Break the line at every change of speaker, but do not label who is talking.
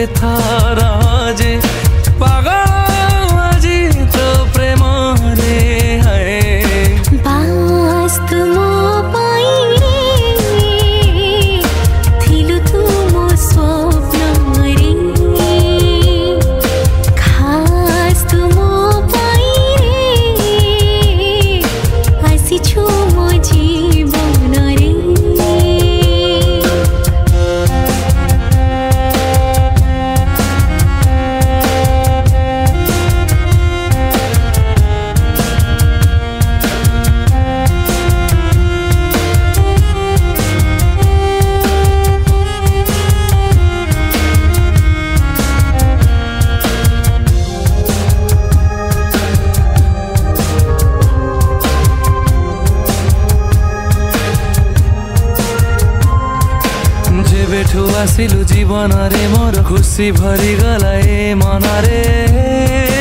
थर जे पागल आजी तो प्रेम रे है
बास तुम पाइरे थिलु तुम स्वप्न रे खास तुम पाइरे आसी छु मो जीवन रे
बेठु आसिलु जीवन रे मोर खुशी भरी गला ए मन रे